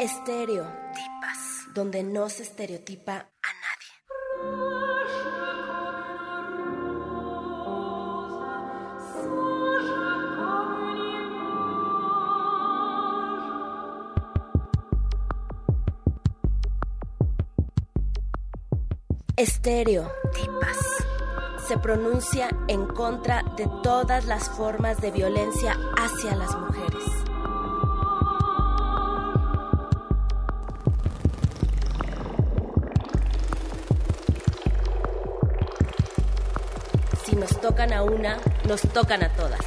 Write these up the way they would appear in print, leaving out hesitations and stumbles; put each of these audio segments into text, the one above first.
Estereotipas, donde no se estereotipa a nadie. Estereotipas. Se pronuncia en contra de todas las formas de violencia hacia las mujeres. Si nos tocan a una, nos tocan a todas.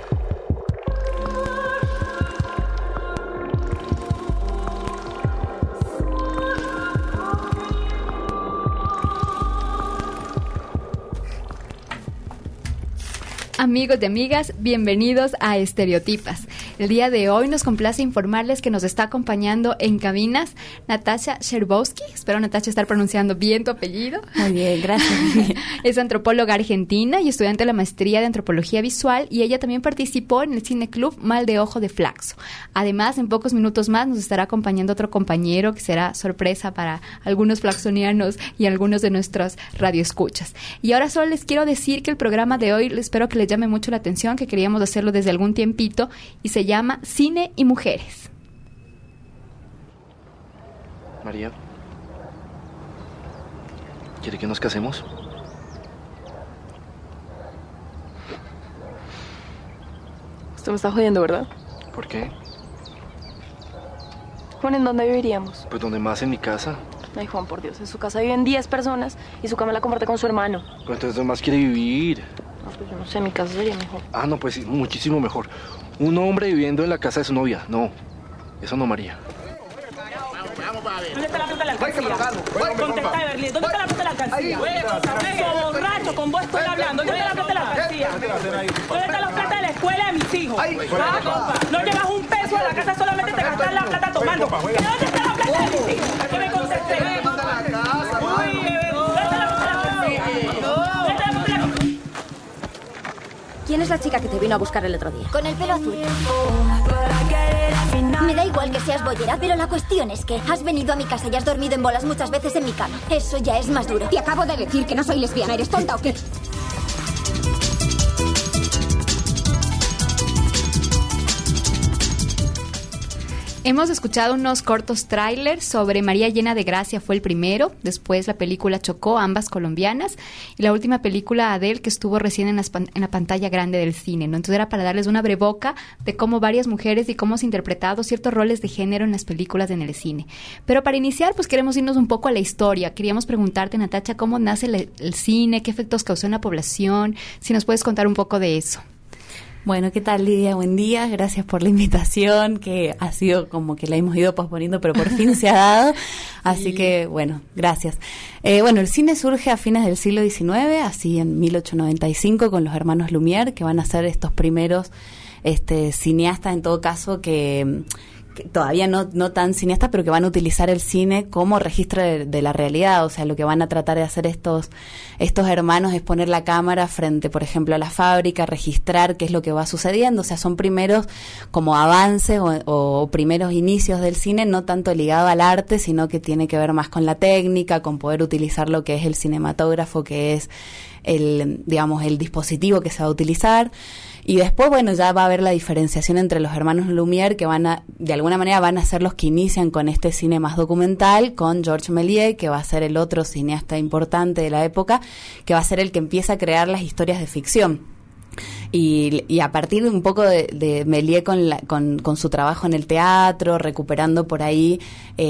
Amigos y amigas, bienvenidos a Estereotipas. El día de hoy nos complace informarles que nos está acompañando en cabinas Natasha Sherbowski. Espero, Natasha, estar pronunciando bien tu apellido. Muy bien, gracias. Es antropóloga argentina y estudiante de la maestría de antropología visual, y ella también participó en el Cine Club Mal de Ojo de Flaxo. Además, en pocos minutos más nos estará acompañando otro compañero que será sorpresa para algunos flaxonianos y algunos de nuestros radioescuchas. Y ahora solo les quiero decir que el programa de hoy espero que les llame mucho la atención, que queríamos hacerlo desde algún tiempito, y se llama Cine y Mujeres. María, ¿quiere que nos casemos? Usted me está jodiendo, ¿verdad? ¿Por qué? Juan, ¿en dónde viviríamos? Pues donde más, en mi casa. Ay, Juan, por Dios, en su casa viven 10 personas y su cama la comparte con su hermano. Pues entonces, ¿dónde más quiere vivir? No, pues yo no sé, mi casa sería mejor. Ah, no, pues sí, muchísimo mejor. Un hombre viviendo en la casa de su novia. No, eso no, María. ¿Dónde está la puta de la alcancía? Contesta, Berlín. ¿Dónde está la puta de la alcancía? Soy borracho, con vos estoy hablando. ¿Dónde está la puta de la alcancía? ¿Dónde está la plata de la escuela de mis hijos? No llevas un peso a la casa, solamente te gastas la plata tomando. ¿Dónde está la plata de mis hijos? ¿Qué me contesté? ¿Dónde está la puta de la alcancía? ¿Quién es la chica que te vino a buscar el otro día? Con el pelo azul. Me da igual que seas bollera, pero la cuestión es que has venido a mi casa y has dormido en bolas muchas veces en mi cama. Eso ya es más duro. Te acabo de decir que no soy lesbiana. ¿Eres tonta o qué? Hemos escuchado unos cortos trailers sobre María Llena de Gracia, fue el primero, después la película Chocó, ambas colombianas, y la última película Adele, que estuvo recién en la pantalla grande del cine, ¿no? Entonces era para darles una breboca de cómo varias mujeres y cómo se han interpretado ciertos roles de género en las películas en el cine. Pero para iniciar, pues queremos irnos un poco a la historia. Queríamos preguntarte, Natacha, ¿cómo nace el cine? ¿Qué efectos causó en la población? Si nos puedes contar un poco de eso. Bueno, ¿qué tal, Lidia? Buen día, gracias por la invitación, que ha sido como que la hemos ido posponiendo, pero por fin se ha dado, así que, bueno, gracias. Bueno, el cine surge a fines del siglo XIX, así en 1895, con los hermanos Lumière, que van a ser estos primeros cineastas, en todo caso, que todavía no tan cineastas, pero que van a utilizar el cine como registro de la realidad. O sea, lo que van a tratar de hacer estos hermanos es poner la cámara frente, por ejemplo, a la fábrica, registrar qué es lo que va sucediendo. O sea, son primeros como avances o primeros inicios del cine, no tanto ligado al arte, sino que tiene que ver más con la técnica, con poder utilizar lo que es el cinematógrafo, que es el dispositivo que se va a utilizar. Y después, bueno, ya va a haber la diferenciación entre los hermanos Lumière, que de alguna manera van a ser los que inician con este cine más documental, con Georges Méliès, que va a ser el otro cineasta importante de la época, que va a ser el que empieza a crear las historias de ficción. Y a partir de un poco de Méliès con su trabajo en el teatro, recuperando por ahí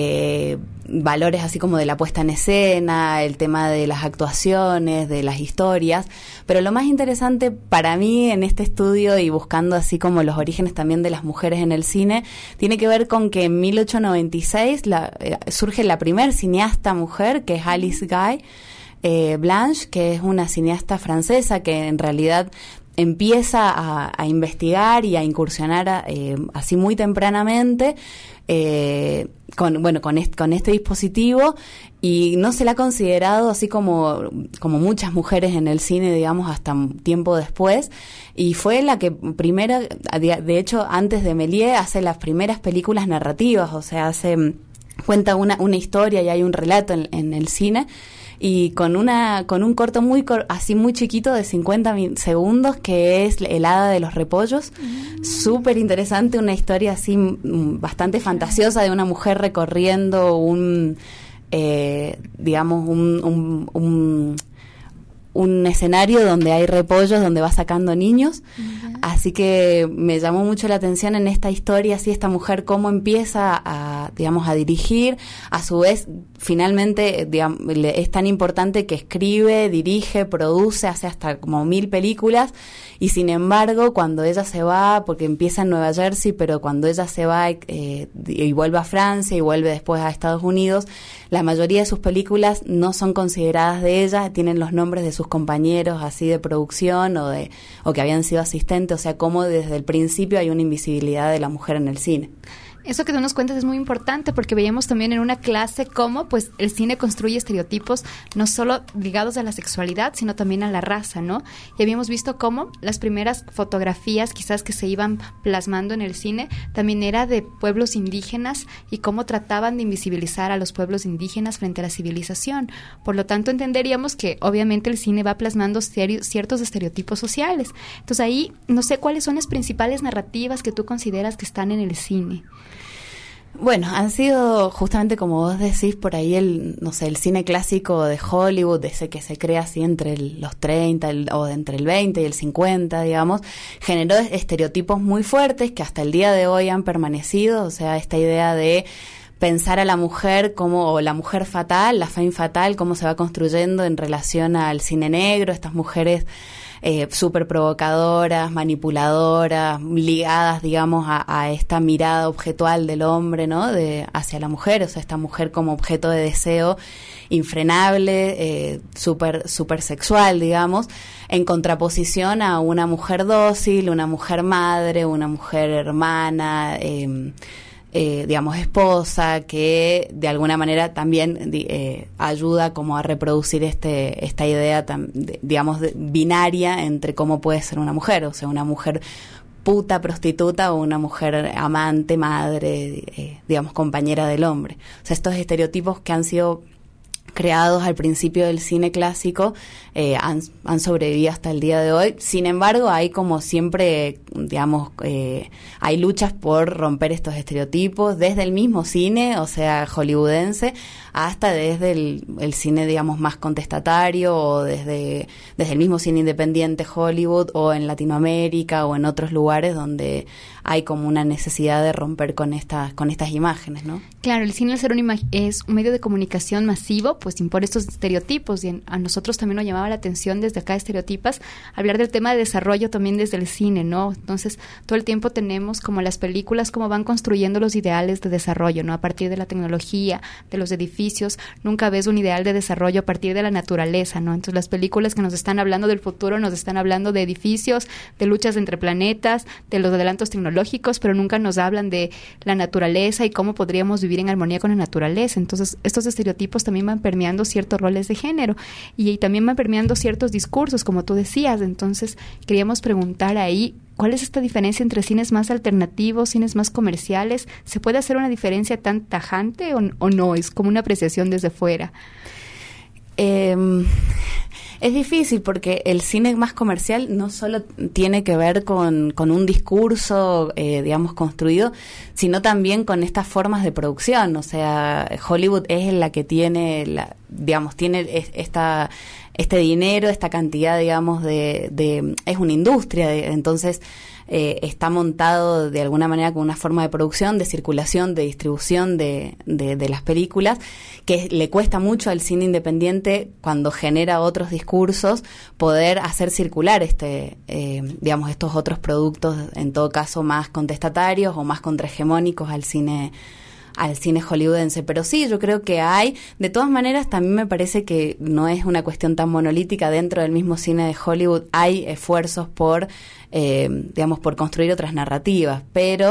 valores así como de la puesta en escena, el tema de las actuaciones, de las historias. Pero lo más interesante para mí en este estudio, y buscando así como los orígenes también de las mujeres en el cine, tiene que ver con que en 1896 surge la primer cineasta mujer, que es Alice Guy Blanche, que es una cineasta francesa que en realidad empieza a investigar y a incursionar así muy tempranamente con este dispositivo, y no se la ha considerado así como muchas mujeres en el cine, digamos, hasta un tiempo después, y fue la que primera, de hecho, antes de Méliès, hace las primeras películas narrativas, o sea, cuenta una historia y hay un relato en el cine, y con un corto así muy chiquito de 50 segundos, que es El hada de los repollos. Súper interesante, una historia así bastante fantasiosa de una mujer recorriendo un escenario donde hay repollos, donde va sacando niños. Así que me llamó mucho la atención en esta historia, así esta mujer cómo empieza a dirigir, a su vez finalmente es tan importante que escribe, dirige, produce, hace hasta como 1000 películas, y sin embargo cuando ella se va, porque empieza en Nueva Jersey, pero cuando ella se va y vuelve a Francia y vuelve después a Estados Unidos, la mayoría de sus películas no son consideradas de ella, tienen los nombres de sus compañeros así de producción o que habían sido asistentes, o sea, como desde el principio hay una invisibilidad de la mujer en el cine. Eso que tú nos cuentas es muy importante, porque veíamos también en una clase cómo pues el cine construye estereotipos no solo ligados a la sexualidad, sino también a la raza, ¿no? Y habíamos visto cómo las primeras fotografías quizás que se iban plasmando en el cine también era de pueblos indígenas, y cómo trataban de invisibilizar a los pueblos indígenas frente a la civilización. Por lo tanto, entenderíamos que obviamente el cine va plasmando ciertos estereotipos sociales. Entonces ahí, no sé cuáles son las principales narrativas que tú consideras que están en el cine. Bueno, han sido justamente como vos decís por ahí el cine clásico de Hollywood, ese que se crea así entre los 30 o entre el 20 y el 50, digamos, generó estereotipos muy fuertes que hasta el día de hoy han permanecido, o sea, esta idea de pensar a la mujer como la mujer fatal, la femme fatal, cómo se va construyendo en relación al cine negro, estas mujeres súper provocadoras, manipuladoras, ligadas, digamos, a esta mirada objetual del hombre, ¿no? Hacia la mujer, o sea, esta mujer como objeto de deseo infrenable, súper sexual, digamos, en contraposición a una mujer dócil, una mujer madre, una mujer hermana, digamos, esposa, que de alguna manera también ayuda como a reproducir esta idea, digamos, binaria entre cómo puede ser una mujer, o sea, una mujer puta, prostituta, o una mujer amante, madre, digamos, compañera del hombre. O sea, estos estereotipos que han sido creados al principio del cine clásico han sobrevivido hasta el día de hoy. Sin embargo, hay como siempre, digamos, hay luchas por romper estos estereotipos desde el mismo cine, o sea, hollywoodense, hasta desde el cine, digamos, más contestatario, o desde el mismo cine independiente Hollywood, o en Latinoamérica, o en otros lugares donde hay como una necesidad de romper con estas imágenes, ¿no? Claro, el cine al ser es un medio de comunicación masivo, pues impone estos estereotipos, y a nosotros también nos llamaba la atención desde acá Estereotipas hablar del tema de desarrollo también desde el cine, ¿no? Entonces, todo el tiempo tenemos como las películas como van construyendo los ideales de desarrollo, ¿no? A partir de la tecnología, de los edificios, nunca ves un ideal de desarrollo a partir de la naturaleza, ¿no? Entonces, las películas que nos están hablando del futuro nos están hablando de edificios, de luchas entre planetas, de los adelantos tecnológicos, pero nunca nos hablan de la naturaleza y cómo podríamos vivir en armonía con la naturaleza. Entonces, estos estereotipos también van permeando ciertos roles de género y también van permeando ciertos discursos, como tú decías. Entonces, queríamos preguntar ahí, ¿cuál es esta diferencia entre cines más alternativos, cines más comerciales? ¿Se puede hacer una diferencia tan tajante o no? ¿Es como una apreciación desde fuera? Es difícil porque el cine más comercial no solo tiene que ver con un discurso, digamos, construido, sino también con estas formas de producción. O sea, Hollywood es la que tiene, tiene este dinero, esta cantidad, digamos, es una industria, entonces está montado de alguna manera con una forma de producción, de circulación, de distribución de las películas, que le cuesta mucho al cine independiente, cuando genera otros discursos, poder hacer circular estos otros productos, en todo caso más contestatarios o más contrahegemónicos al cine hollywoodense. Pero sí, yo creo que hay, de todas maneras, también me parece que no es una cuestión tan monolítica. Dentro del mismo cine de Hollywood hay esfuerzos por construir otras narrativas, pero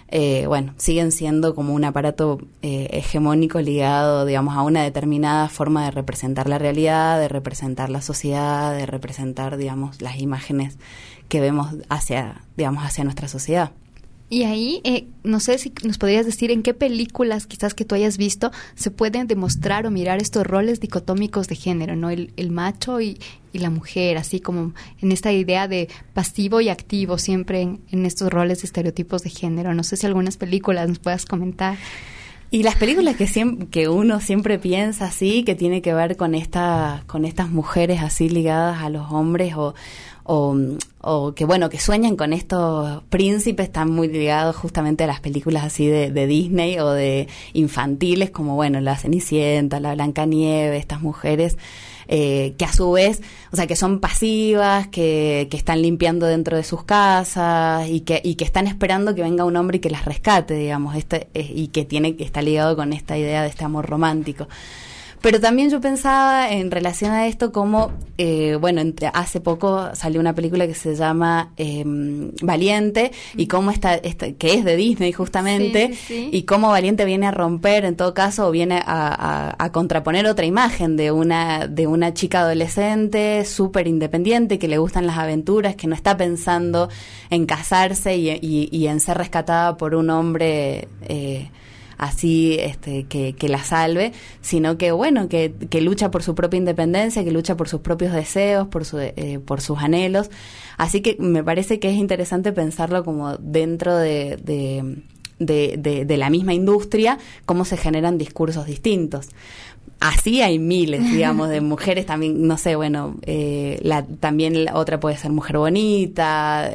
siguen siendo como un aparato hegemónico ligado, digamos, a una determinada forma de representar la realidad, de representar la sociedad, de representar, digamos, las imágenes que vemos hacia nuestra sociedad. Y ahí, no sé si nos podrías decir en qué películas quizás que tú hayas visto se pueden demostrar o mirar estos roles dicotómicos de género, ¿no? El macho y la mujer, así como en esta idea de pasivo y activo siempre en estos roles de estereotipos de género. No sé si algunas películas nos puedas comentar. Y las películas que uno siempre piensa así, que tiene que ver con estas mujeres así ligadas a los hombres o que sueñan con estos príncipes, están muy ligados justamente a las películas así de Disney o de infantiles, como La Cenicienta, la Blancanieves, estas mujeres que a su vez, o sea, que son pasivas, que están limpiando dentro de sus casas y que están esperando que venga un hombre y que las rescate, digamos, y que está ligado con esta idea de este amor romántico. Pero también yo pensaba en relación a esto como, hace poco salió una película que se llama Valiente, y cómo que es de Disney justamente, sí. Y cómo Valiente viene a romper, en todo caso, o viene a contraponer otra imagen de una chica adolescente súper independiente, que le gustan las aventuras, que no está pensando en casarse y en ser rescatada por un hombre así que la salve, sino que lucha por su propia independencia, que lucha por sus propios deseos, por sus anhelos. Así que me parece que es interesante pensarlo como dentro de la misma industria, cómo se generan discursos distintos. Así hay miles, digamos, de mujeres también, no sé, también la otra puede ser Mujer Bonita,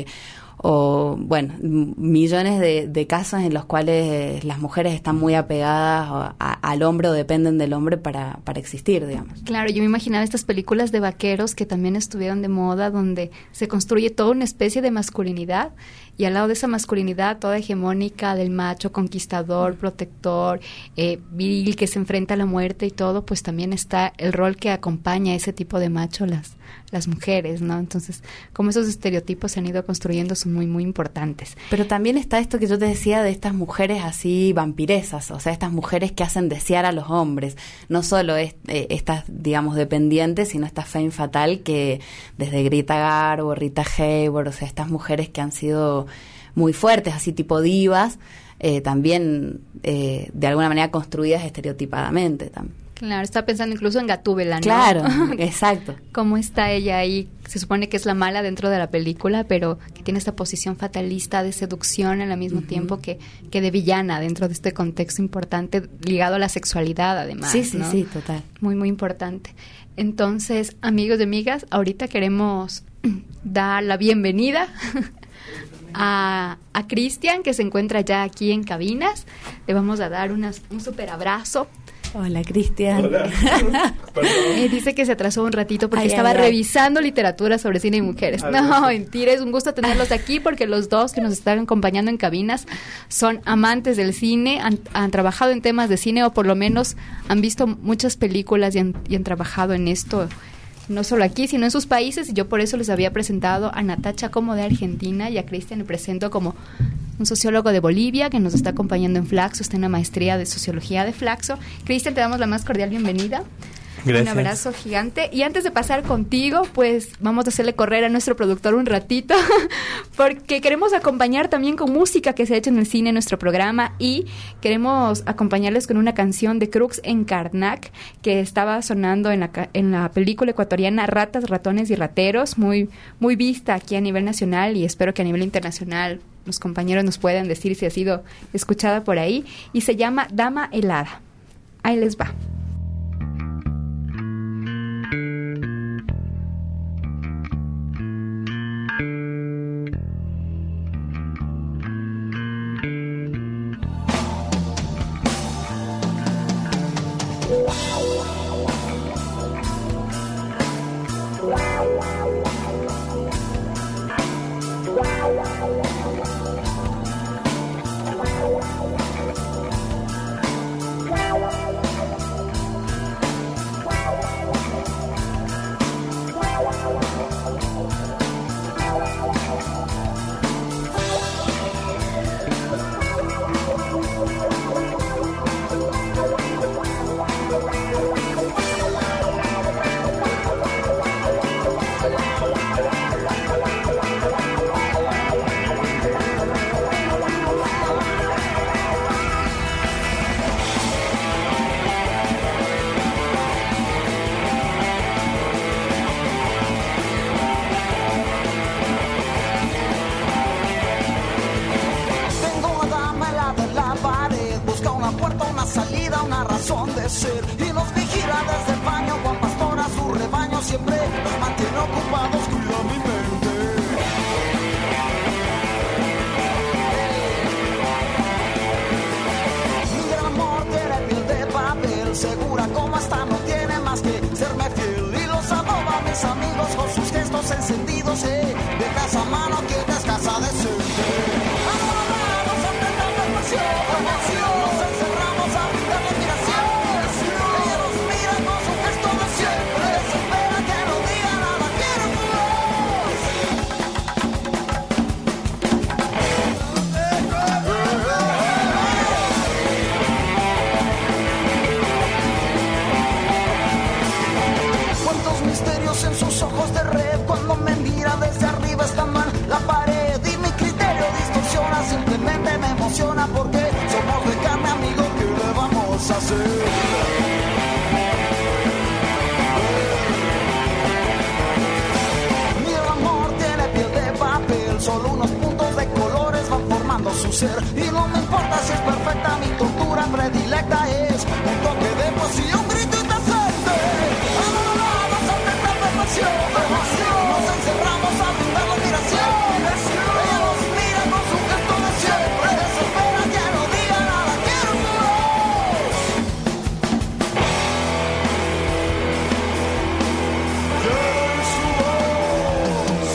millones de casos en los cuales las mujeres están muy apegadas al hombre o dependen del hombre para existir, digamos. Claro, yo me imaginaba estas películas de vaqueros que también estuvieron de moda, donde se construye toda una especie de masculinidad, y al lado de esa masculinidad toda hegemónica del macho conquistador, protector, viril, que se enfrenta a la muerte y todo, pues también está el rol que acompaña a ese tipo de macho, las mujeres, ¿no? Entonces, como esos estereotipos se han ido construyendo son muy, muy importantes. Pero también está esto que yo te decía de estas mujeres así vampiresas, o sea, estas mujeres que hacen desear a los hombres, no solo estas, digamos, dependientes, sino esta femme fatale que desde Greta Garbo, Rita Hayworth, o sea, estas mujeres que han sido muy fuertes, así tipo divas, también de alguna manera construidas estereotipadamente también. Claro, estaba pensando incluso en Gatúbela, ¿no? Claro, exacto. Cómo está ella ahí, se supone que es la mala dentro de la película, pero que tiene esta posición fatalista de seducción al mismo tiempo que de villana dentro de este contexto importante ligado a la sexualidad además, Sí, ¿no? sí, total. Muy, muy importante. Entonces, amigos y amigas, ahorita queremos dar la bienvenida a Cristian, que se encuentra ya aquí en cabinas. Le vamos a dar un súper abrazo. Hola, Cristian. Hola. Dice que se atrasó un ratito porque estaba revisando literatura sobre cine y mujeres. No, mentira, es un gusto tenerlos aquí porque los dos que nos están acompañando en cabinas son amantes del cine, han trabajado en temas de cine o por lo menos han visto muchas películas y han trabajado en esto, no solo aquí, sino en sus países, y yo por eso les había presentado a Natacha como de Argentina y a Cristian le presento como un sociólogo de Bolivia que nos está acompañando en Flaxo, está en la maestría de sociología de Flaxo. Cristian, te damos la más cordial bienvenida. Gracias. Un abrazo gigante. Y antes de pasar contigo, pues vamos a hacerle correr a nuestro productor un ratito, porque queremos acompañar también con música que se ha hecho en el cine en nuestro programa, y queremos acompañarles con una canción de Crux en Karnak, que estaba sonando en la película ecuatoriana Ratas, Ratones y Rateros, muy, muy vista aquí a nivel nacional, y espero que a nivel internacional los compañeros nos puedan decir si ha sido escuchada por ahí, y se llama Dama Helada. Ahí les va. misterios en sus ojos de red. Cuando me mira desde arriba está mal la pared y mi criterio distorsiona. Simplemente me emociona porque somos de carne, amigo, ¿qué le vamos a hacer? Mi amor tiene piel de papel, solo unos puntos de colores van formando su ser. Y no me importa si es perfecta, mi tortura predilecta es un toque de poesía, un grito indecente. Nos encerramos a brindar la admiración. Ella nos mira con su gesto de siempre. Desespera que no diga nada, quiero su voz. Quiero su voz.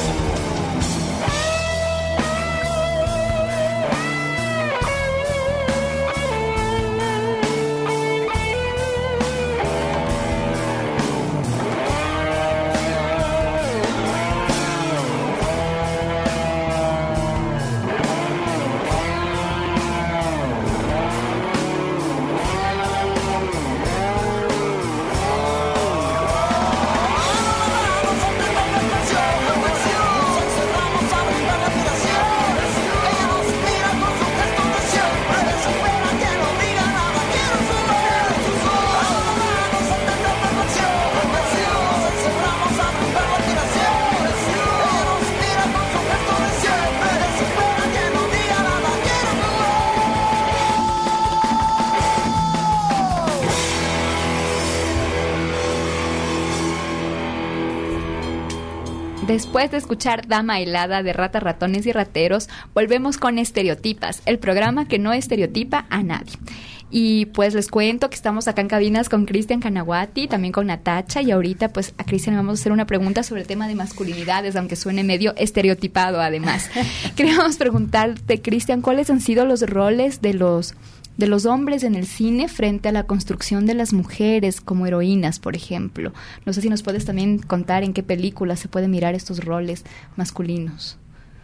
Después de escuchar Dama Helada de Ratas, Ratones y Rateros, volvemos con Estereotipas, el programa que no estereotipa a nadie. Y pues les cuento que estamos acá en cabinas con Cristian Canaguati, también con Natacha, y ahorita pues a Cristian le vamos a hacer una pregunta sobre el tema de masculinidades, aunque suene medio estereotipado además. Queríamos preguntarte, Cristian, ¿cuáles han sido los roles de los hombres en el cine frente a la construcción de las mujeres como heroínas, por ejemplo? No sé si nos puedes también contar en qué películas se pueden mirar estos roles masculinos.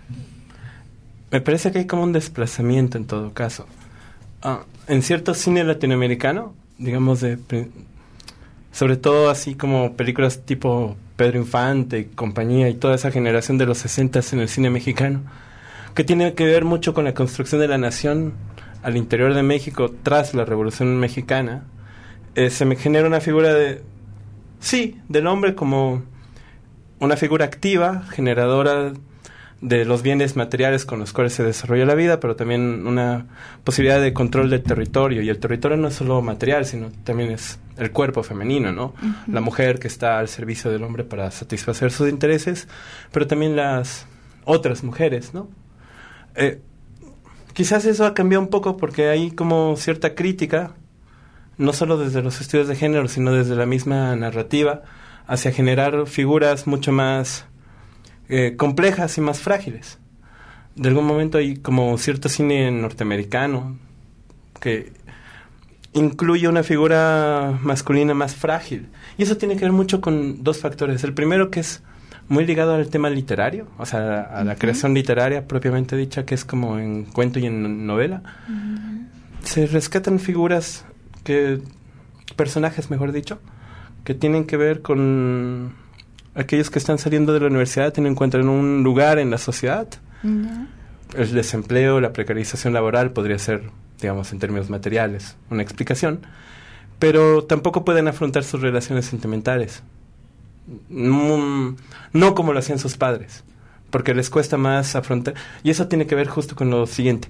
Me parece que hay como un desplazamiento en todo caso. En cierto cine latinoamericano, digamos, sobre todo así como películas tipo Pedro Infante y compañía y toda esa generación de los 60s en el cine mexicano, que tiene que ver mucho con la construcción de la nación al interior de México tras la Revolución Mexicana, se me genera una figura del hombre como una figura activa, generadora de los bienes materiales con los cuales se desarrolla la vida, pero también una posibilidad de control del territorio. Y el territorio no es solo material, sino también es el cuerpo femenino, ¿no? Uh-huh. La mujer que está al servicio del hombre para satisfacer sus intereses, pero también las otras mujeres, ¿no? Quizás eso ha cambiado un poco porque hay como cierta crítica, no solo desde los estudios de género, sino desde la misma narrativa, hacia generar figuras mucho más complejas y más frágiles. De algún momento hay como cierto cine norteamericano que incluye una figura masculina más frágil. Y eso tiene que ver mucho con dos factores. El primero, que es muy ligado al tema literario, o sea, a la creación literaria propiamente dicha, que es como en cuento y en novela. Se rescatan figuras personajes, mejor dicho, que tienen que ver con aquellos que están saliendo de la universidad, encuentran un lugar en la sociedad. El desempleo, la precarización laboral podría ser, digamos, en términos materiales, una explicación, pero tampoco pueden afrontar sus relaciones sentimentales. No como lo hacían sus padres, porque les cuesta más afrontar, y eso tiene que ver justo con lo siguiente.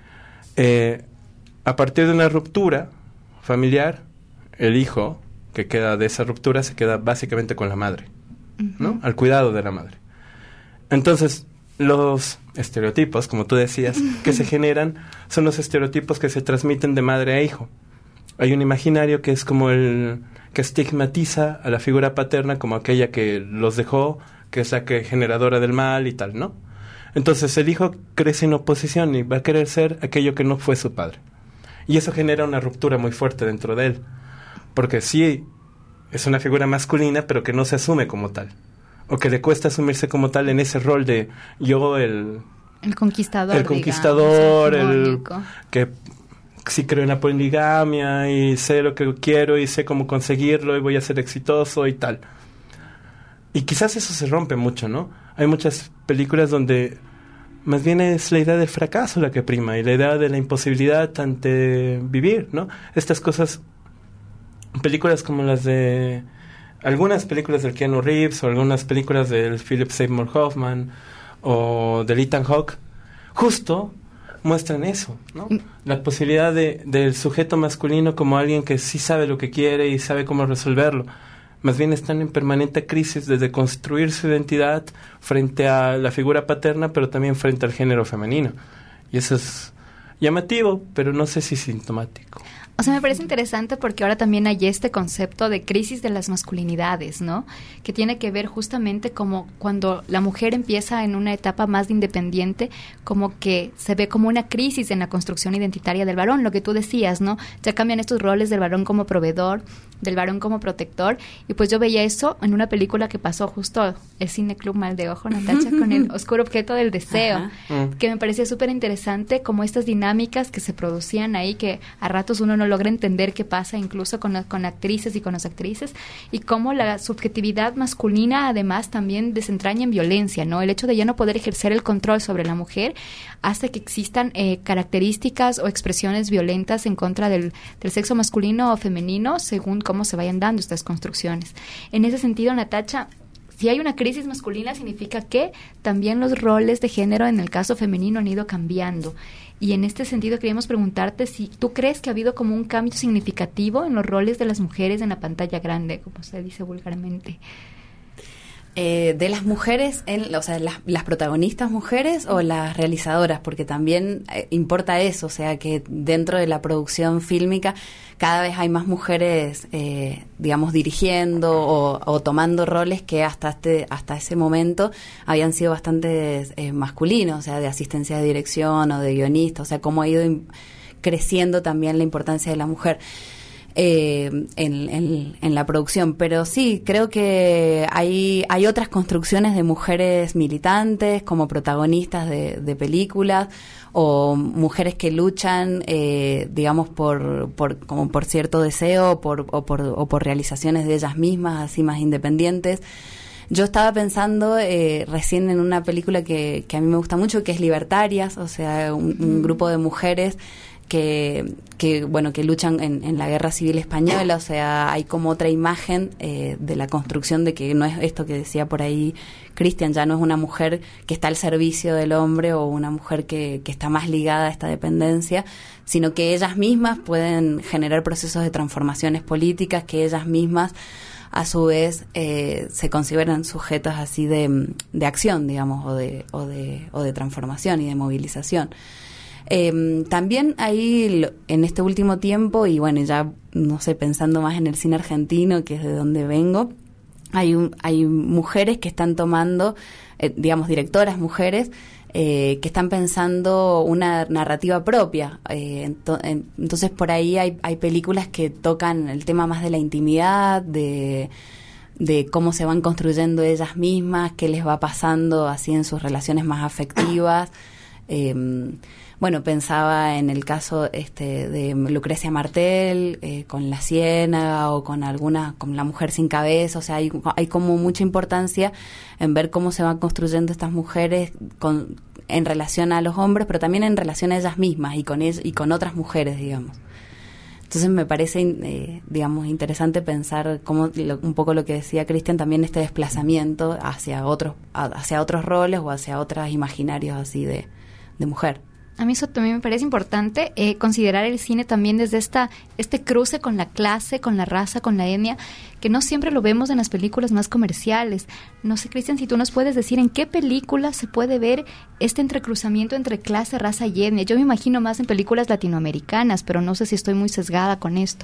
A partir de una ruptura familiar, el hijo que queda de esa ruptura se queda básicamente con la madre, ¿no? Al cuidado de la madre. Entonces, los estereotipos, como tú decías, que se generan, son los estereotipos que se transmiten de madre a hijo. Hay un imaginario que es como el que estigmatiza a la figura paterna como aquella que los dejó, que es la que generadora del mal y tal, ¿no? Entonces el hijo crece en oposición y va a querer ser aquello que no fue su padre. Y eso genera una ruptura muy fuerte dentro de él, porque sí es una figura masculina, pero que no se asume como tal, o que le cuesta asumirse como tal en ese rol de yo, el conquistador, el que sí creo en la poligamia y sé lo que quiero y sé cómo conseguirlo y voy a ser exitoso y tal. Y quizás eso se rompe mucho, ¿no? Hay muchas películas donde más bien es la idea del fracaso la que prima y la idea de la imposibilidad ante vivir, ¿no? Estas cosas, películas como las de... algunas películas del Keanu Reeves o algunas películas del Philip Seymour Hoffman o del Ethan Hawke, justo muestran eso, ¿no? La posibilidad del sujeto masculino como alguien que sí sabe lo que quiere y sabe cómo resolverlo. Más bien están en permanente crisis desde construir su identidad frente a la figura paterna, pero también frente al género femenino. Y eso es llamativo, pero no sé si sintomático. O sea, me parece interesante porque ahora también hay este concepto de crisis de las masculinidades, ¿no? Que tiene que ver justamente como cuando la mujer empieza en una etapa más de independiente, como que se ve como una crisis en la construcción identitaria del varón, lo que tú decías, ¿no? Ya cambian estos roles del varón como proveedor, del varón como protector, y pues yo veía eso en una película que pasó justo el Cine Club Mal de Ojo, Natacha, con El oscuro objeto del deseo, que me parecía súper interesante como estas dinámicas que se producían ahí, que a ratos uno no logra entender qué pasa incluso con actrices y con las actrices, y cómo la subjetividad masculina además también desentraña en violencia, ¿no? El hecho de ya no poder ejercer el control sobre la mujer hace que existan características o expresiones violentas en contra del sexo masculino o femenino según cómo se vayan dando estas construcciones. En ese sentido, Natacha, si hay una crisis masculina significa que también los roles de género en el caso femenino han ido cambiando. Y en este sentido queríamos preguntarte si tú crees que ha habido como un cambio significativo en los roles de las mujeres en la pantalla grande, como se dice vulgarmente. De las mujeres, o sea, las protagonistas mujeres o las realizadoras, porque también importa eso, o sea, que dentro de la producción fílmica cada vez hay más mujeres, digamos, dirigiendo o tomando roles que hasta ese momento habían sido bastante masculinos, o sea, de asistencia de dirección o de guionista, o sea, cómo ha ido creciendo también la importancia de la mujer. En la producción, pero sí, creo que hay otras construcciones de mujeres militantes como protagonistas de películas o mujeres que luchan, digamos, por cierto deseo o por realizaciones de ellas mismas, así más independientes. Yo estaba pensando recién en una película que a mí me gusta mucho, que es Libertarias, o sea, un grupo de mujeres que luchan en la Guerra Civil Española, o sea, hay como otra imagen de la construcción de que no es esto que decía por ahí Cristian, ya no es una mujer que está al servicio del hombre o una mujer que está más ligada a esta dependencia, sino que ellas mismas pueden generar procesos de transformaciones políticas, que ellas mismas a su vez se consideran sujetas así de acción, digamos, o de transformación y de movilización. También ahí en este último tiempo, y bueno, ya no sé, pensando más en el cine argentino, que es de donde vengo, hay mujeres que están tomando, digamos, directoras mujeres, que están pensando una narrativa propia. Entonces por ahí hay películas que tocan el tema más de la intimidad, de cómo se van construyendo ellas mismas, qué les va pasando así en sus relaciones más afectivas. Bueno, pensaba en el caso de Lucrecia Martel, con La Ciénaga o con La Mujer sin cabeza, o sea, hay como mucha importancia en ver cómo se van construyendo estas mujeres en relación a los hombres, pero también en relación a ellas mismas y con otras mujeres, digamos. Entonces me parece, digamos, interesante pensar cómo un poco lo que decía Cristian, también este desplazamiento hacia otros roles o hacia otros imaginarios así de mujer. A mí eso también me parece importante, considerar el cine también desde este cruce con la clase, con la raza, con la etnia, que no siempre lo vemos en las películas más comerciales. No sé, Cristian, si tú nos puedes decir en qué películas se puede ver este entrecruzamiento entre clase, raza y etnia. Yo me imagino más en películas latinoamericanas, pero no sé si estoy muy sesgada con esto.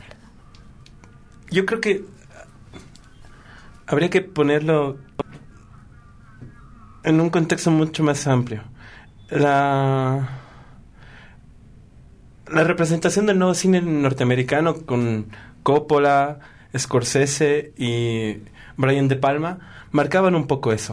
Yo creo que habría que ponerlo en un contexto mucho más amplio. La representación del nuevo cine norteamericano con Coppola, Scorsese y Brian De Palma marcaban un poco eso.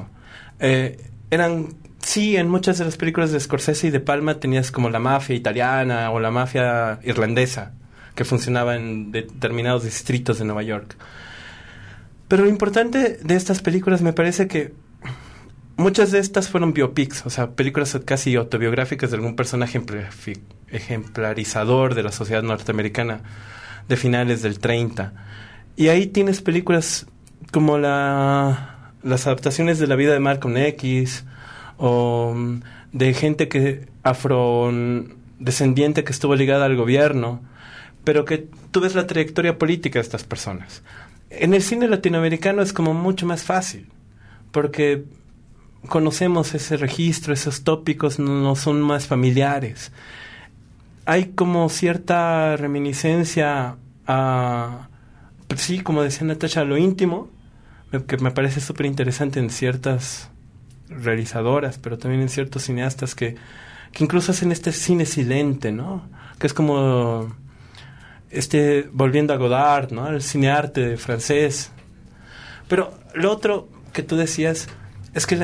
En muchas de las películas de Scorsese y De Palma tenías como la mafia italiana o la mafia irlandesa que funcionaba en determinados distritos de Nueva York. Pero lo importante de estas películas me parece que muchas de estas fueron biopics, o sea, películas casi autobiográficas de algún personaje ejemplarizador de la sociedad norteamericana de finales del 30. Y ahí tienes películas como las adaptaciones de la vida de Malcolm X, o de gente afrodescendiente que estuvo ligada al gobierno, pero que tú ves la trayectoria política de estas personas. En el cine latinoamericano es como mucho más fácil, porque conocemos ese registro, esos tópicos no son más familiares. Hay como cierta reminiscencia a, sí, como decía Natasha, a lo íntimo, que me parece súper interesante en ciertas realizadoras, pero también en ciertos cineastas que incluso hacen este cine silente, ¿no? Que es como volviendo a Godard, ¿no? El cinearte francés. Pero lo otro que tú decías es que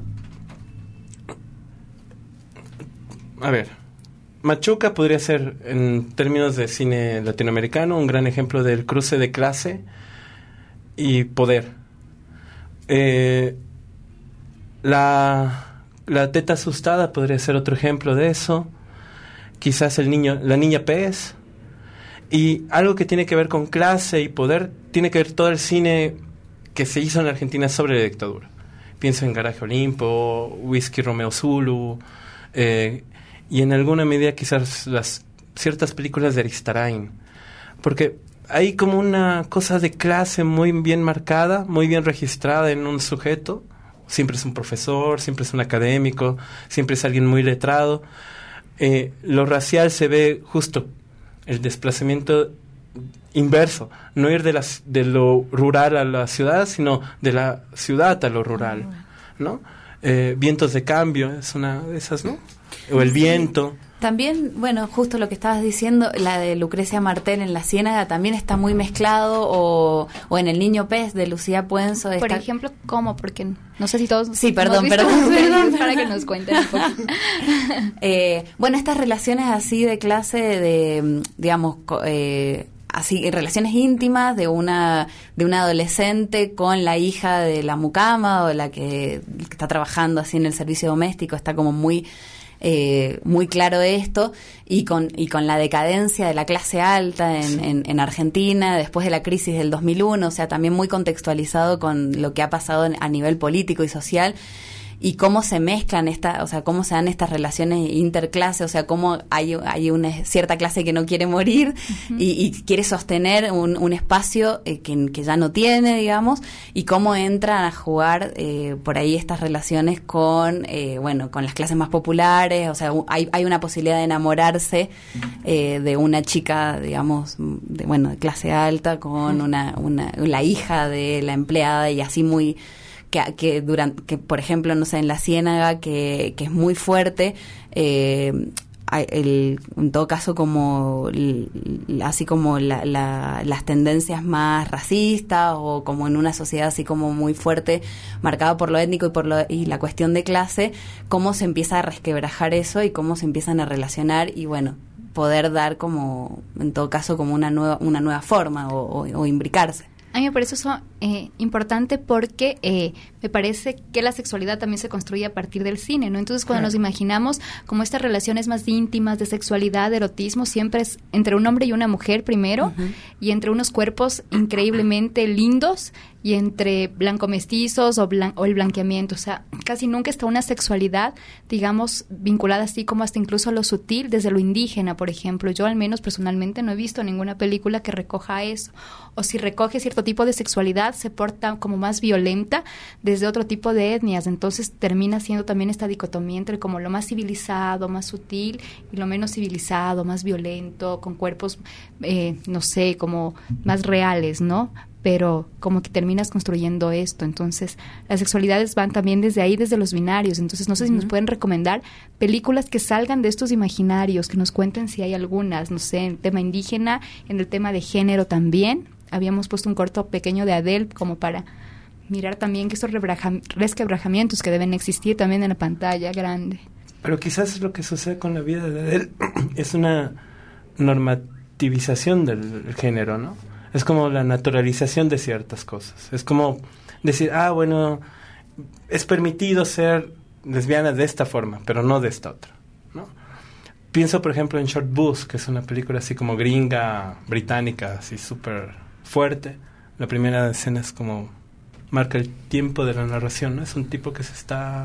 Machuca podría ser, en términos de cine latinoamericano, un gran ejemplo del cruce de clase y poder. La teta asustada podría ser otro ejemplo de eso. Quizás la niña pez. Y algo que tiene que ver con clase y poder, tiene que ver todo el cine que se hizo en Argentina sobre la dictadura. Pienso en Garaje Olimpo, Whisky Romeo Zulu, y en alguna medida quizás ciertas películas de Aristarain. Porque hay como una cosa de clase muy bien marcada, muy bien registrada en un sujeto. Siempre es un profesor, siempre es un académico, siempre es alguien muy letrado. Lo racial se ve justo el desplazamiento inverso, no ir de lo rural a la ciudad, sino de la ciudad a lo rural, ¿no? Vientos de cambio es una de esas, ¿no? O El viento. También, bueno, justo lo que estabas diciendo, la de Lucrecia Martel en La Ciénaga también está muy mezclado, o en El Niño Pez de Lucía Puenzo. Por ejemplo, ¿cómo? Porque no sé si todos... Sí, perdón. Para que nos cuenten un poco. Bueno, estas relaciones así de clase, de, digamos, así, relaciones íntimas de una adolescente con la hija de la mucama o la que está trabajando así en el servicio doméstico, está como muy claro esto, y con la decadencia de la clase alta en Argentina después de la crisis del 2001, o sea, también muy contextualizado con lo que ha pasado a nivel político y social, y cómo se mezclan o sea, cómo se dan estas relaciones interclase, o sea, cómo hay una cierta clase que no quiere morir y quiere sostener un espacio que ya no tiene, digamos, y cómo entran a jugar por ahí estas relaciones con las clases más populares, o sea, hay una posibilidad de enamorarse de una chica, digamos, de clase alta con la hija de la empleada, y así muy... que por ejemplo, no sé, en La Ciénaga, que es muy fuerte, en todo caso, como así como las tendencias más racistas, o como en una sociedad así como muy fuerte, marcada por lo étnico y la cuestión de clase, cómo se empieza a resquebrajar eso y cómo se empiezan a relacionar, y bueno, poder dar como, en todo caso, como una nueva forma o imbricarse. A mí me parece eso importante, porque me parece que la sexualidad también se construye a partir del cine, ¿no? Entonces, cuando nos imaginamos como estas relaciones más íntimas de sexualidad, de erotismo, siempre es entre un hombre y una mujer primero, y entre unos cuerpos increíblemente lindos, y entre blanco-mestizos o el blanqueamiento. O sea, casi nunca está una sexualidad, digamos, vinculada así como hasta incluso a lo sutil, desde lo indígena, por ejemplo. Yo, al menos personalmente, no he visto ninguna película que recoja eso. O si recoge cierto tipo de sexualidad, se porta como más violenta desde otro tipo de etnias. Entonces termina siendo también esta dicotomía entre como lo más civilizado, más sutil, y lo menos civilizado, más violento, con cuerpos, no sé, como más reales, ¿no? Pero como que terminas construyendo esto. Entonces, las sexualidades van también desde ahí, desde los binarios. Entonces, no sé si nos pueden recomendar películas que salgan de estos imaginarios, que nos cuenten si hay algunas, no sé, en el tema indígena, en el tema de género también. Habíamos puesto un corto pequeño de Adele como para mirar también que estos resquebrajamientos que deben existir también en la pantalla grande. Pero quizás lo que sucede con la vida de Adele es una normativización del género, ¿no? Es como la naturalización de ciertas cosas. Es como decir, bueno, es permitido ser lesbiana de esta forma, pero no de esta otra, ¿no? Pienso, por ejemplo, en Short Bus, que es una película así como gringa, británica, así súper fuerte. La primera escena es como marca el tiempo de la narración, ¿no? Es un tipo que se está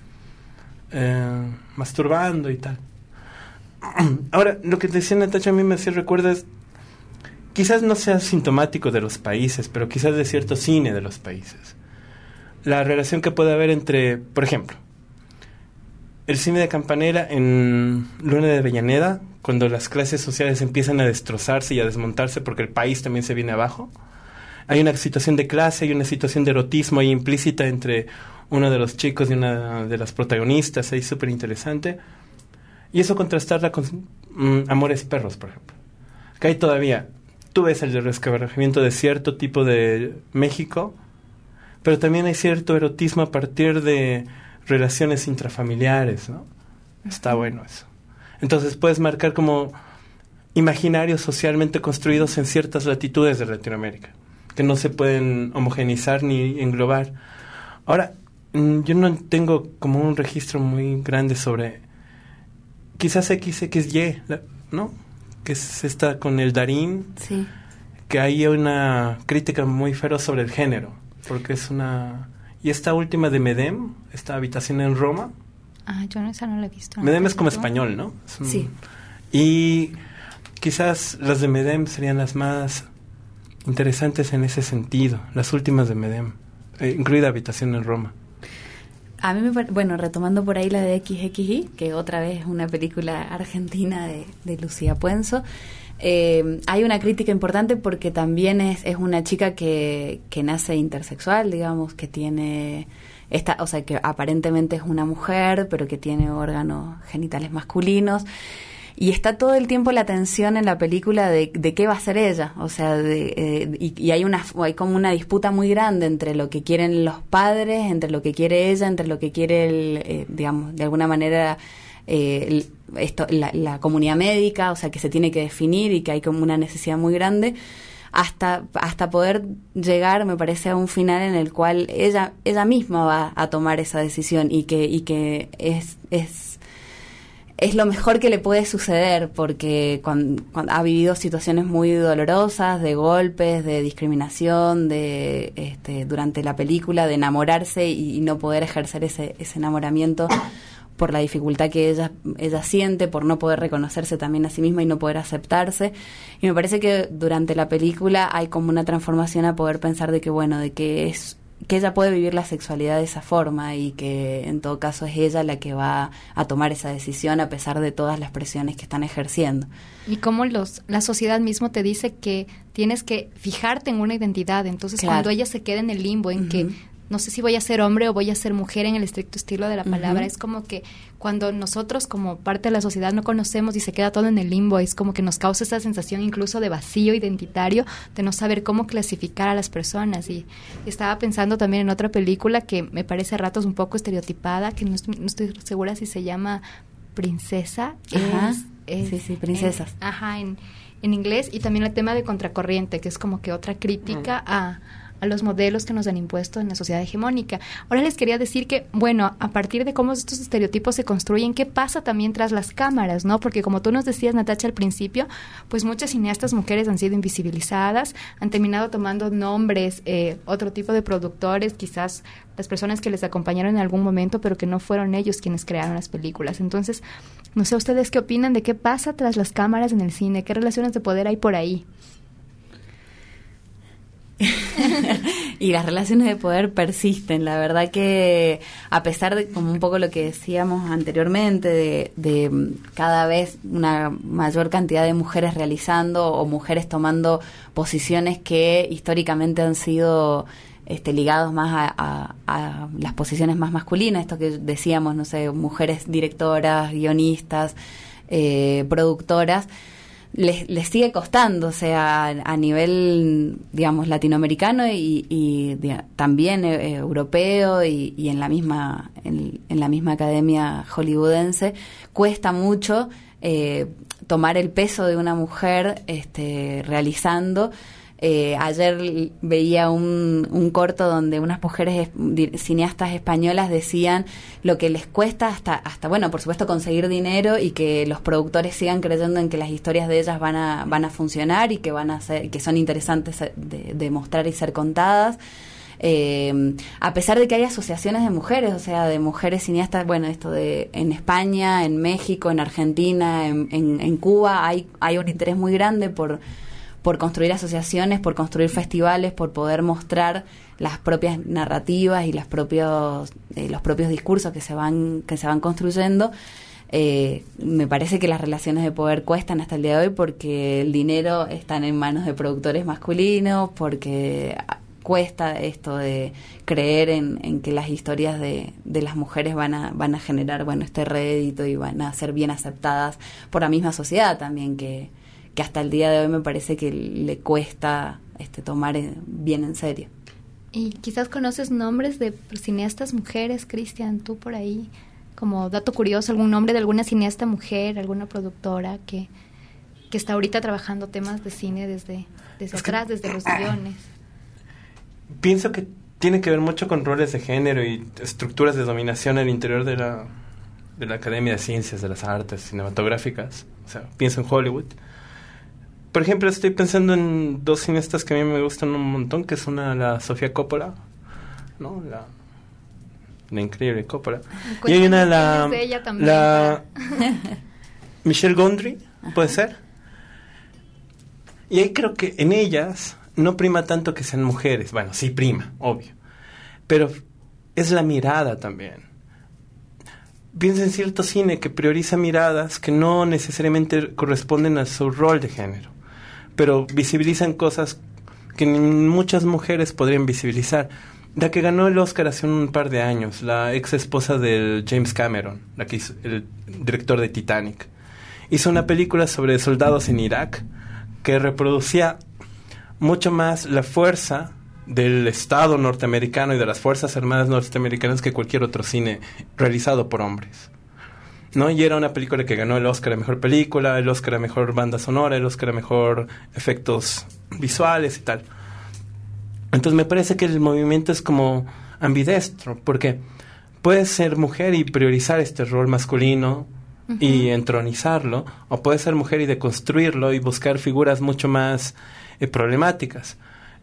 masturbando y tal. Ahora, lo que te decía Natacha, a mí me hacía recuerdo es, quizás no sea sintomático de los países, pero quizás de cierto cine de los países. La relación que puede haber entre, por ejemplo, el cine de Campanella en Luna de Avellaneda, cuando las clases sociales empiezan a destrozarse y a desmontarse porque el país también se viene abajo. Hay una situación de clase, hay una situación de erotismo ahí implícita entre uno de los chicos y una de las protagonistas, ahí súper interesante. Y eso contrastarla con Amores Perros, por ejemplo. Que hay todavía, tú ves el resquebrajamiento de cierto tipo de México, pero también hay cierto erotismo a partir de relaciones intrafamiliares, ¿no? Está bueno eso. Entonces puedes marcar como imaginarios socialmente construidos en ciertas latitudes de Latinoamérica, que no se pueden homogeneizar ni englobar. Ahora, yo no tengo como un registro muy grande sobre quizás XXY, ¿no? Que es esta con el Darín, sí, que hay una crítica muy feroz sobre el género, porque es una... Y esta última de Medem, esta Habitación en Roma. Yo esa no la he visto. Medem es como español, ¿no? Sí. Y quizás las de Medem serían las más interesantes en ese sentido, las últimas de Medem, incluida Habitación en Roma. A mí bueno, retomando por ahí la de XXY, que otra vez es una película argentina de Lucía Puenzo, hay una crítica importante porque también es una chica que nace intersexual, digamos, que tiene o sea, que aparentemente es una mujer, pero que tiene órganos genitales masculinos. Y está todo el tiempo la tensión en la película de qué va a ser ella, o sea, y hay como una disputa muy grande entre lo que quieren los padres, entre lo que quiere ella, entre lo que quiere digamos, de alguna manera la comunidad médica, o sea, que se tiene que definir y que hay como una necesidad muy grande hasta poder llegar, me parece, a un final en el cual ella misma va a tomar esa decisión y que es lo mejor que le puede suceder, porque cuando ha vivido situaciones muy dolorosas, de golpes, de discriminación, durante la película, de enamorarse y no poder ejercer ese enamoramiento por la dificultad que ella siente, por no poder reconocerse también a sí misma y no poder aceptarse. Y me parece que durante la película hay como una transformación a poder pensar de que ella puede vivir la sexualidad de esa forma y que en todo caso es ella la que va a tomar esa decisión a pesar de todas las presiones que están ejerciendo. Y cómo la sociedad mismo te dice que tienes que fijarte en una identidad, entonces claro, cuando ella se queda en el limbo, en que no sé si voy a ser hombre o voy a ser mujer en el estricto estilo de la palabra, es como que cuando nosotros como parte de la sociedad no conocemos y se queda todo en el limbo, es como que nos causa esa sensación incluso de vacío identitario, de no saber cómo clasificar a las personas. Y estaba pensando también en otra película que me parece a ratos un poco estereotipada, que no estoy segura si se llama Princesa. Sí, Princesas. En inglés, y también el tema de Contracorriente, que es como que otra crítica a los modelos que nos han impuesto en la sociedad hegemónica. Ahora les quería decir que, bueno, a partir de cómo estos estereotipos se construyen, ¿qué pasa también tras las cámaras, no? Porque como tú nos decías, Natacha, al principio, pues muchas cineastas mujeres han sido invisibilizadas, han terminado tomando nombres, otro tipo de productores, quizás las personas que les acompañaron en algún momento, pero que no fueron ellos quienes crearon las películas. Entonces, no sé, ¿ustedes qué opinan de qué pasa tras las cámaras en el cine? ¿Qué relaciones de poder hay por ahí? Y las relaciones de poder persisten. La verdad que a pesar de, como un poco lo que decíamos anteriormente, de cada vez una mayor cantidad de mujeres realizando o mujeres tomando posiciones que históricamente han sido ligados más a las posiciones más masculinas, esto que decíamos, no sé, mujeres directoras, guionistas, productoras, les sigue costando, o sea, a nivel, digamos, latinoamericano y también europeo y en la misma academia hollywoodense, cuesta mucho tomar el peso de una mujer realizando Ayer veía un corto donde unas mujeres cineastas españolas decían lo que les cuesta hasta bueno, por supuesto conseguir dinero y que los productores sigan creyendo en que las historias de ellas van a funcionar y que que son interesantes de mostrar y ser contadas. A pesar de que hay asociaciones de mujeres, o sea, de mujeres cineastas, bueno, en España, en México, en Argentina, en Cuba, hay un interés muy grande por construir asociaciones, por construir festivales, por poder mostrar las propias narrativas y los propios discursos que se van construyendo. Me parece que las relaciones de poder cuestan hasta el día de hoy porque el dinero está en manos de productores masculinos, porque cuesta esto de creer en que las historias de las mujeres van a generar, bueno, este rédito y van a ser bien aceptadas por la misma sociedad también, que hasta el día de hoy me parece que le cuesta tomar bien en serio. Y quizás conoces nombres de cineastas mujeres, Cristian, tú por ahí, como dato curioso, algún nombre de alguna cineasta mujer, alguna productora que está ahorita trabajando temas de cine desde atrás, desde los guiones. Pienso que tiene que ver mucho con roles de género y estructuras de dominación al interior de la Academia de Ciencias, de las Artes Cinematográficas. O sea, pienso en Hollywood. Por ejemplo, estoy pensando en dos cineastas que a mí me gustan un montón, que es la Sofía Coppola, ¿no? La increíble Coppola. Y hay una, la Michel Gondry, ¿puede ser? Y ahí creo que en ellas no prima tanto que sean mujeres. Bueno, sí prima, obvio. Pero es la mirada también. Piensa en cierto cine que prioriza miradas que no necesariamente corresponden a su rol de género, pero visibilizan cosas que muchas mujeres podrían visibilizar. La que ganó el Oscar hace un par de años, la ex esposa de James Cameron, la que hizo el director de Titanic, hizo una película sobre soldados en Irak que reproducía mucho más la fuerza del Estado norteamericano y de las Fuerzas Armadas norteamericanas que cualquier otro cine realizado por hombres, ¿no? Y era una película que ganó el Oscar a Mejor Película, el Oscar a Mejor Banda Sonora, el Oscar a Mejor Efectos Visuales y tal. Entonces me parece que el movimiento es como ambidestro, porque puedes ser mujer y priorizar este rol masculino y entronizarlo, o puedes ser mujer y deconstruirlo y buscar figuras mucho más problemáticas.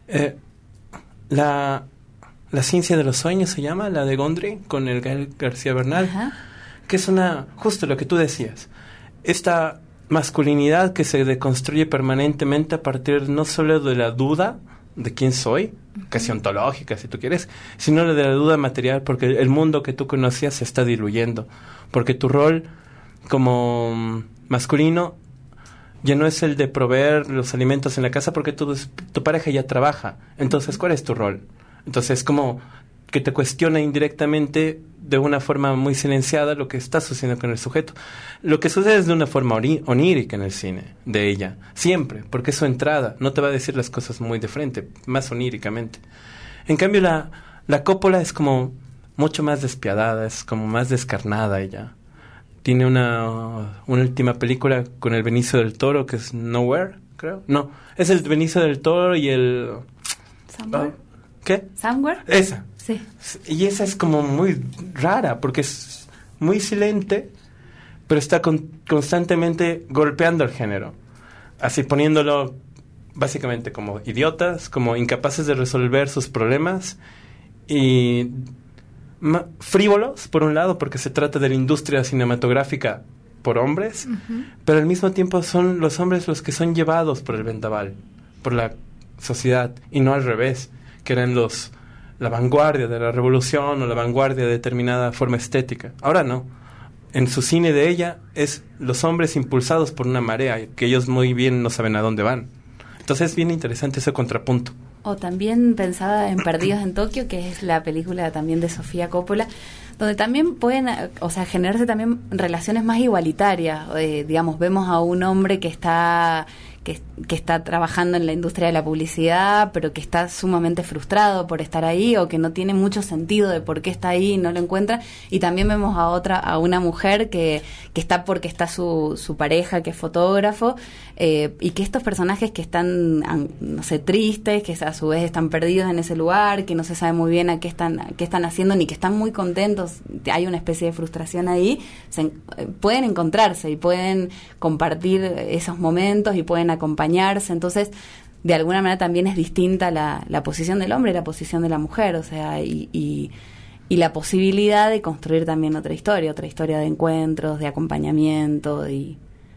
La ciencia de los sueños se llama, la de Gondry, con el Gael García Bernal, que es justo lo que tú decías, esta masculinidad que se deconstruye permanentemente a partir no solo de la duda de quién soy, casi ontológica si tú quieres, sino de la duda material, porque el mundo que tú conocías se está diluyendo, porque tu rol como masculino ya no es el de proveer los alimentos en la casa, porque tu pareja ya trabaja. Entonces, ¿cuál es tu rol? Entonces, como que te cuestiona indirectamente de una forma muy silenciada lo que está sucediendo con el sujeto. Lo que sucede es de una forma onírica en el cine, de ella, siempre, porque es su entrada, no te va a decir las cosas muy de frente, más oníricamente. En cambio, la Coppola es como mucho más despiadada, es como más descarnada ella. Tiene una última película con el Benicio del Toro, que es Nowhere, creo. No, es el Benicio del Toro y el... ¿Somewhere? ¿Qué? ¿Somewhere? Esa. Sí. Y esa es como muy rara, porque es muy silente, pero está constantemente golpeando el género. Así poniéndolo básicamente como idiotas, como incapaces de resolver sus problemas y... frívolos, por un lado, porque se trata de la industria cinematográfica por hombres, pero al mismo tiempo son los hombres los que son llevados por el vendaval, por la sociedad, y no al revés, que eran la vanguardia de la revolución o la vanguardia de determinada forma estética. Ahora no. En su cine de ella es los hombres impulsados por una marea, que ellos muy bien no saben a dónde van. Entonces es bien interesante ese contrapunto. O también pensaba en Perdidos en Tokio, que es la película también de Sofía Coppola, donde también pueden, generarse también relaciones más igualitarias. Digamos, vemos a un hombre que está trabajando en la industria de la publicidad, pero que está sumamente frustrado por estar ahí, o que no tiene mucho sentido de por qué está ahí y no lo encuentra. Y también vemos a una mujer que está porque está su pareja, que es fotógrafo, y que estos personajes que están, no sé, tristes, que a su vez están perdidos en ese lugar, que no se sabe muy bien qué están haciendo, ni que están muy contentos, hay una especie de frustración ahí, pueden encontrarse y pueden compartir esos momentos y pueden acompañarse. Entonces, de alguna manera también es distinta la posición del hombre y la posición de la mujer, o sea, y la posibilidad de construir también otra historia de encuentros, de acompañamiento y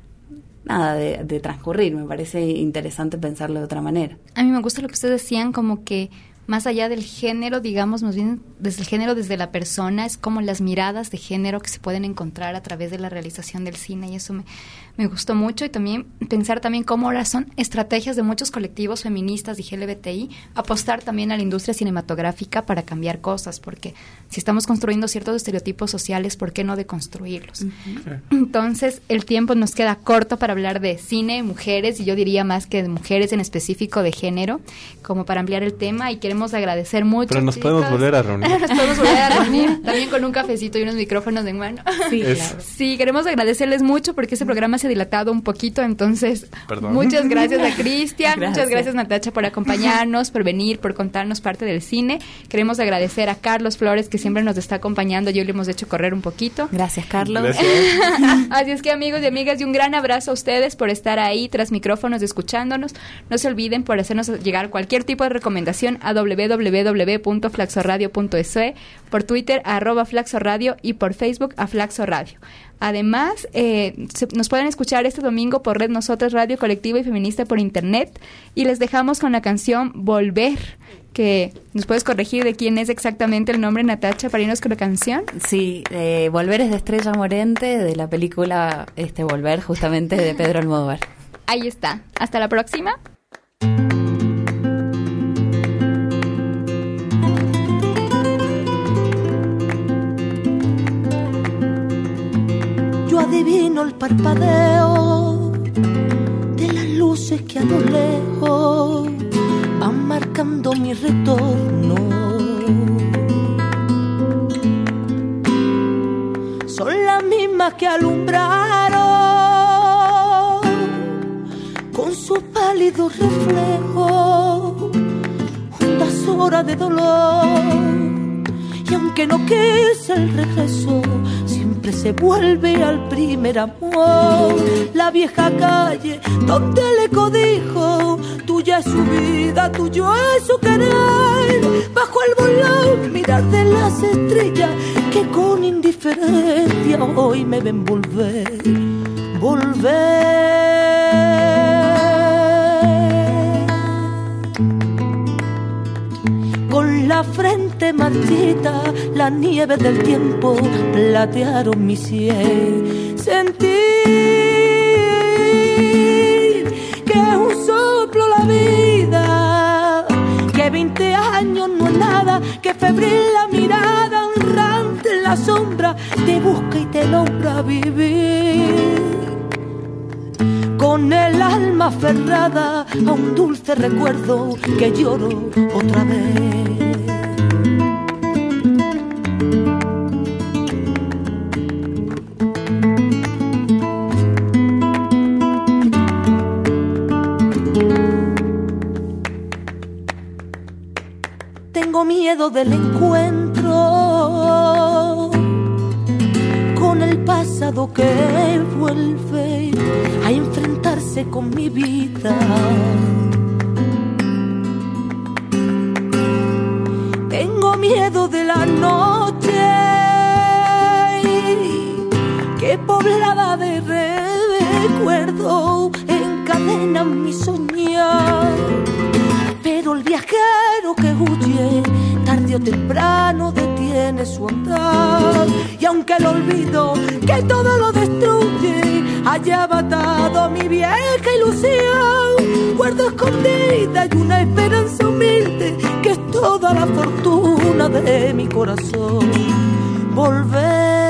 nada, de transcurrir. Me parece interesante pensarlo de otra manera. A mí me gusta lo que ustedes decían, como que más allá del género, digamos, más bien desde el género, desde la persona, es como las miradas de género que se pueden encontrar a través de la realización del cine, y eso me gustó mucho. Y también pensar también cómo ahora son estrategias de muchos colectivos feministas y LGBTI apostar también a la industria cinematográfica para cambiar cosas, porque si estamos construyendo ciertos estereotipos sociales, ¿por qué no deconstruirlos? Uh-huh. Entonces, el tiempo nos queda corto para hablar de cine, mujeres, y yo diría más que de mujeres en específico, de género, como para ampliar el tema, y queremos agradecer mucho. Pero nos podemos volver a reunir. Nos podemos volver a reunir, también con un cafecito y unos micrófonos en mano. Sí, claro. Sí, queremos agradecerles mucho porque este programa se ha dilatado un poquito, entonces muchas gracias a Cristian, muchas gracias Natacha por acompañarnos, por venir, por contarnos parte del cine. Queremos agradecer a Carlos Flores, que siempre nos está acompañando, y hoy le hemos hecho correr un poquito. Gracias, Carlos. Gracias. Así es que, amigos y amigas, y un gran abrazo a ustedes por estar ahí tras micrófonos escuchándonos. No se olviden por hacernos llegar cualquier tipo de recomendación a www.flaxoradio.es, por Twitter @flaxoradio y por Facebook @flaxo radio. Además, nos pueden escuchar este domingo por Red Nosotras, Radio Colectiva y Feminista por Internet, y les dejamos con la canción Volver, que nos puedes corregir de quién es exactamente el nombre, Natacha, para irnos con la canción. Sí, Volver es de Estrella Morente, de la película Volver, justamente de Pedro Almodóvar. Ahí está. Hasta la próxima. Yo adivino el parpadeo de las luces que a lo lejos van marcando mi retorno. Son las mismas que alumbraron con su pálido reflejo juntas horas de dolor. Y aunque no quise el regreso, siempre se vuelve al primer amor. La vieja calle donde el eco dijo: tuya es su vida, tuyo es su querer. Bajo el volón, mirar de las estrellas que con indiferencia hoy me ven volver, volver. Con la frente marchita, la nieve del tiempo platearon mi sien. Sentir que es un soplo la vida, que 20 años no es nada, que febril la mirada errante en la sombra te busca y te logra vivir. Con el alma aferrada a un dulce recuerdo que lloro otra vez. Tengo miedo del encuentro con el pasado que vuelve a enfrentarse con mi vida. Tengo miedo de la noche que poblada de recuerdo encadena mi soñar. Pero el viajero que huye tarde o temprano detiene su andar. Y aunque el olvido que todo lo destruye haya matado mi vieja ilusión, guardo escondida y una esperanza humilde que es toda la fortuna de mi corazón. Volver.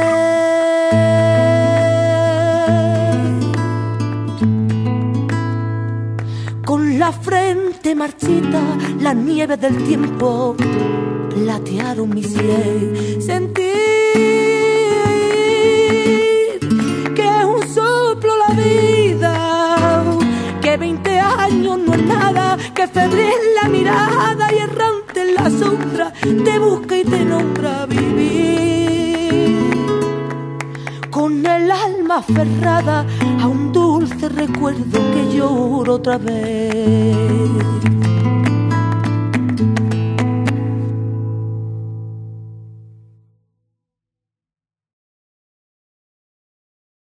la frente marchita, la nieve del tiempo platearon mi sien. Sentir que es un soplo la vida, que 20 años no es nada, que febril la mirada y errante en la sombra te busca y te nombra vivir. Con el alma aferrada a un dulce recuerdo que lloro otra vez.